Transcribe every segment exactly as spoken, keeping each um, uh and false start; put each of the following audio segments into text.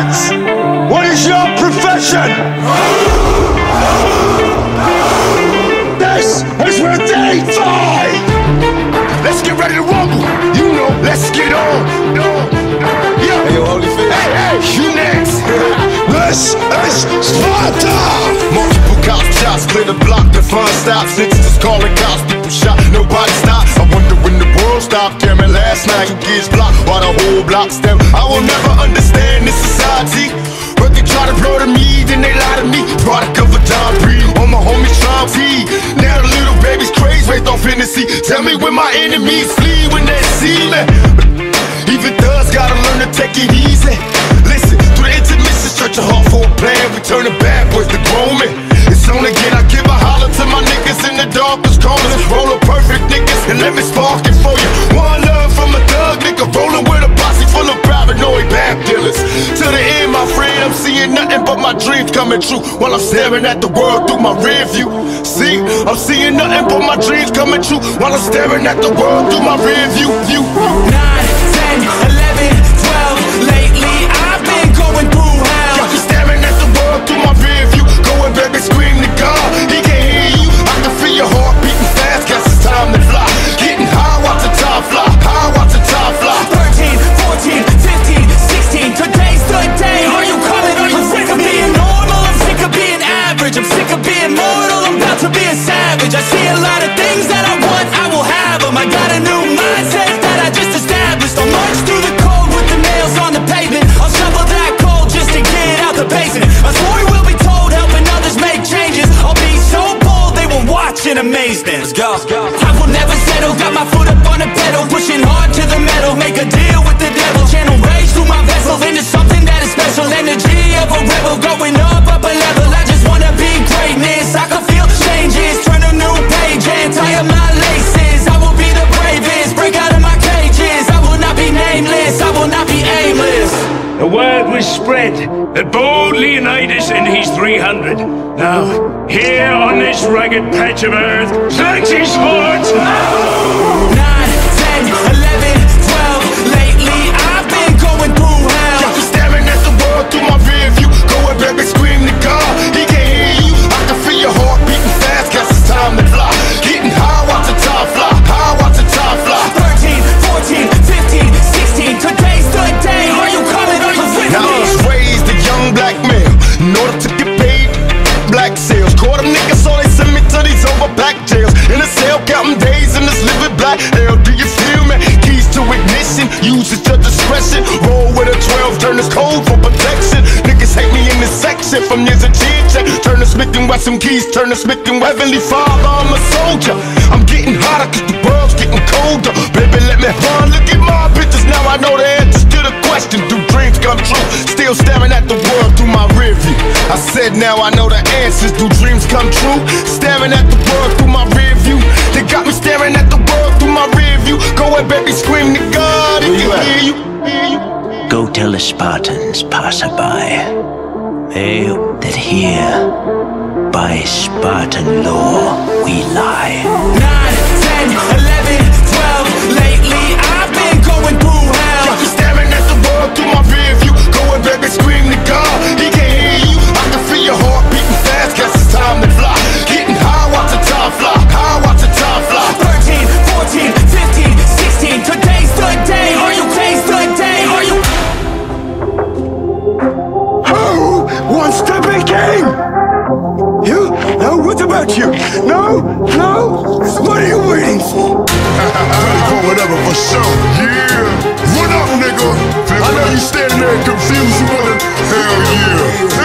Lads, what is your profession? This is where they fight! Let's get ready to rumble. You know, let's get on. No, no, yeah. Hey, yo, Holyfield. Hey, hey, you next. This is Sparta. Multiple cops, shots, clear the block, the fun stops. Niggas just calling cops, people shot, nobody stopped. I wonder when the world stopped caring. Last night, you kids blocked while the whole block stem. I will never understand this society. But they try to blow to me, then they lie to me. Product of a Don Breed, on my homies trying feed. Now the little baby's crazy, raised off Hennessy. Tell me when my enemies flee when they see me. Even thugs gotta learn to take it easy. Listen, through the intermission, stretch your heart for a plan. We turn the bad boys to grown men. It's on again, I give a holler to my niggas in the darkest corners. Roll a perfect niggas and let me spark it for you. One love from a thug nigga, rolling with a posse full of paranoid bad dealers. To the end, my friend, I'm seeing nothing but my dreams coming true while I'm staring at the world through my rear view. See, I'm seeing nothing but my dreams coming true while I'm staring at the world through my rear view. view. nine, ten, eleven, twelve. Lately I've been going through hell. Got you staring at the world through my rear view. Going baby, scream to God, he can hear you. I can feel your heart beating fast, guess it's time to fly. Getting high, watch the time fly. High, watch the time fly. Thirteen, fourteen, fifteen, sixteen. Today's the day. Are you coming? Are you sick of being normal? I'm sick of being average. I'm sick of being mortal. I'm about to be a savage. I see a lot of things that I want, I will have them. I got a new mindset that I just established. I'll march through the cold with the nails on the pavement. I'll shovel that coal just to get out the basement. My story will be told, helping others make changes. I'll be so bold, they will watch in amazement. Let's go. I will never settle, got my foot up on the pedal, pushing hard to the metal. Make a deal with the devil, channel rage through my vessel into something that is special. Energy of a rebel, going up, up a level. I just wanna be greatness, I can feel changes. Turn a new page and tie up my laces. I will be the bravest, break out of my cages. I will not be nameless, I will not be aimless. The word was spread that bold Leonidas and his three hundred. Now, here on this rugged patch of earth, Xerxes hordes. nine, ten, eleven, twelve. Lately I've been going through hell. Got you staring at the world through my rear view. Going baby, scream to God, he can hear you. I can feel your heart beating fast, guess it's time to fly. Getting high, watch the time fly. High, watch the time fly. Thirteen, fourteen, fifteen, sixteen. Today's the day. Are you coming? Are you with Now I me? was raised a young black male. In order to get paid, black sales. Caught them niggas, so they send me to these overpacked jails. In a cell, counting days in this living black hell. Do you feel me? Keys to ignition, use it to discretion. Roll with a twelve, turn this code for protection. Niggas hate me in this section from years of chit-chat. Turn the Smith and Wesson keys, turn the Smith and Heavenly Father, I'm a soldier. I'm getting hotter cause the world's getting colder. Baby, let me run, look at my pictures. Now I know the answers to the question. Do dreams come true? Still staring at the world through my rear view. I said now I know the answers. Do dreams come true? Staring at the world through my rear view. They got me staring at the world through my rear view. Go ahead, baby, scream to God, he can hear you, hear you. Go tell the Spartans, passerby, they that here, by Spartan law, we lie. nine, ten, eleven, twelve. Lately I've been going through hell. Got you staring at the world through my rear view. Go ahead, baby, scream to God, he can hear you. I can feel your heart beating fast, guess it's time to fly. Getting high, watch the time fly. High, watch the time fly. Thirteen, fourteen, fifteen, sixteen. Today's the day. Are you today's the day? Are you? Who wants to be king? You? No, what about you? No? No? What are you waiting for? Ready for whatever, for sure. Yeah. Run up, nigga. I know you standing there confused. You wanna, hell yeah.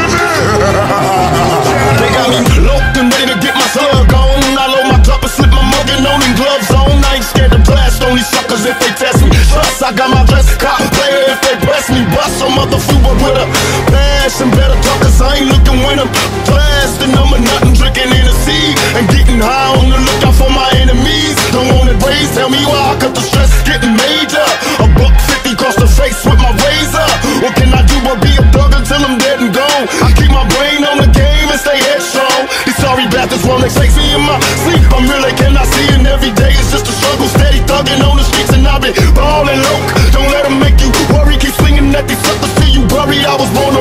They got me locked and ready to get my slug on. I load my cup and slip my muggin' on and gloves on. I ain't scared to blast on these suckers if they test me. Trust, I got my dress cop player if they press me. Bust some motherfucker with a pass and better talk, cause I ain't looking when I'm blasting. I'm a nothing, drinking in the sea and getting high on the lookout for my enemies. Don't want it raised, tell me why, cause the stress getting major. A buck fifty across the face with my razor. What can I do but be a thug until I'm dead and gone? I keep my brain on the game and stay headstrong. These sorry bastards wanna chase me in my sleep. I'm really cannot see, and every day is just a struggle. Steady thugging on the streets and I've been ballin' low. Don't let them make you worry, keep swinging at these suckers till you worry. I was born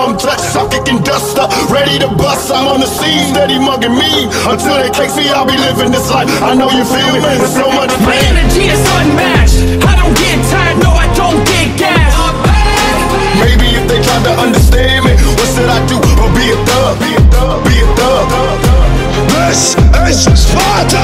I'm touched, I'm kicking dust up, ready to bust. I'm on the scene, steady mugging me. Until they take me, I'll be living this life. I know you feel me, there's so much pain. My energy is unmatched. I don't get tired, no, I don't get gas. Maybe if they tried to understand me, what should I do? Or be a thug, be a thug, be a thug. This is Sparta!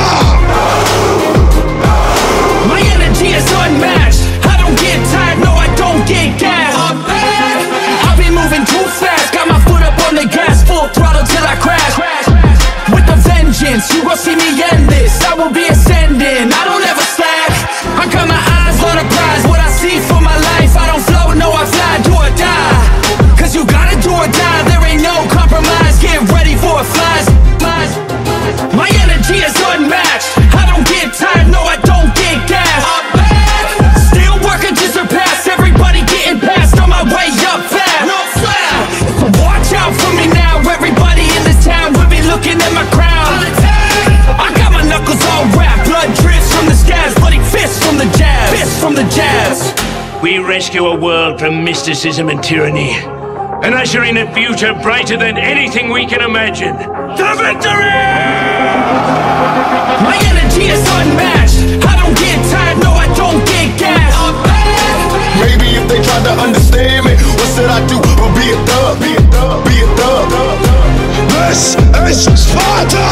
My energy is unmatched. I don't get tired, no, I don't get gas. I've been moving too fast, got my foot up on the gas, full throttle till I crash. With a vengeance, you gon' see me end this. I will be ascending, I don't ever slack. I got my eyes on the prize, what I see for my life. I don't float, no, I fly, do or die. Cause you gotta do or die, there ain't no compromise. Get ready for a flies. My energy is unmatched. I don't get tired, no, I don't get gas. Still working to surpass, everybody getting past. On my way up fast. So watch out for me now, everybody in this town will be looking at my crown. I got my knuckles all wrapped, blood drips from the scabs, bloody fists from the jabs, fists from the jabs. We rescue a world from mysticism and tyranny, and usher in a future brighter than anything we can imagine. The victory! My energy is unmatched. I don't get tired, no, I don't get gas. Maybe if they tried to understand me, what should I do? Or be a thug, be a thug, be a thug. This is Sparta!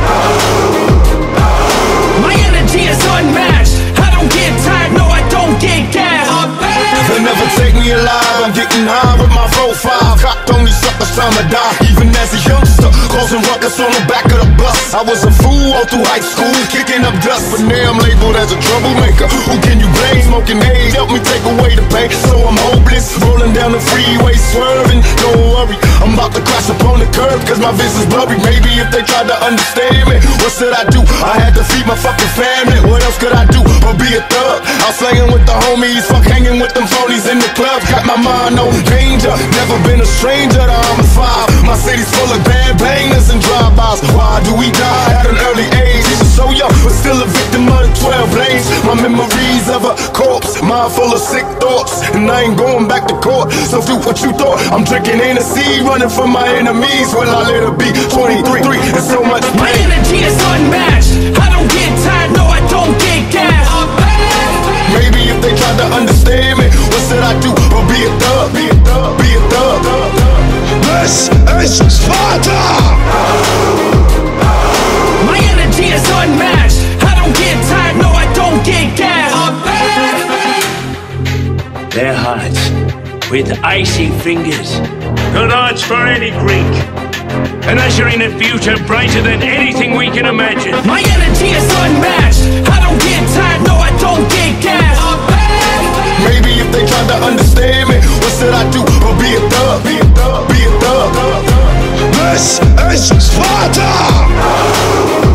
My energy is unmatched. I don't get tired, no, I don't get gas. They'll never take me alive, I'm getting high with my profile. Cocked on these suckers, time to die. Even as a youngster, causing ruckus on the back of the bus. I was a fool all through high school, kicking up dust. But now I'm labeled as a troublemaker. Who can you blame? Smoking haze, help me take away the pain. So I'm hopeless, rolling down the freeway, swerving. Don't worry, I'm about to crash upon the curb, cause my vision's blurry. Maybe if they tried to understand me, what should I do? I had to feed my fucking family. What else could I do? Or be a thug? I was slanging with the homies, fuck hanging with them phonies in the club. Got my mind on danger, never been a stranger to I'm five. My city's full of bad bangers and drive-bys. Why do we die at an early age? Even so young, but still a victim of the twelve blades. My memories of a corpse, mind full of sick thoughts, and I ain't going back to court. So do what you thought. I'm drinking Hennessy, running from my enemies. Well, I let her be twenty-three, and so much pain. My energy is unmatched. I don't get tired, no, I don't get gas. Maybe if they tried to understand me, what should I do? Or be a thug, be a thug, be a thug. This is Sparta! My energy is unmatched. I don't get tired, no, I don't get gas. Their hearts with icy fingers, good odds for any Greek, and usher in a future brighter than anything we can imagine. My energy is unmatched. I don't get tired, no, I don't get gas. Maybe if they tried to understand me, what should I do? Or be a thug, be a thug, be a thug. This is Sparta!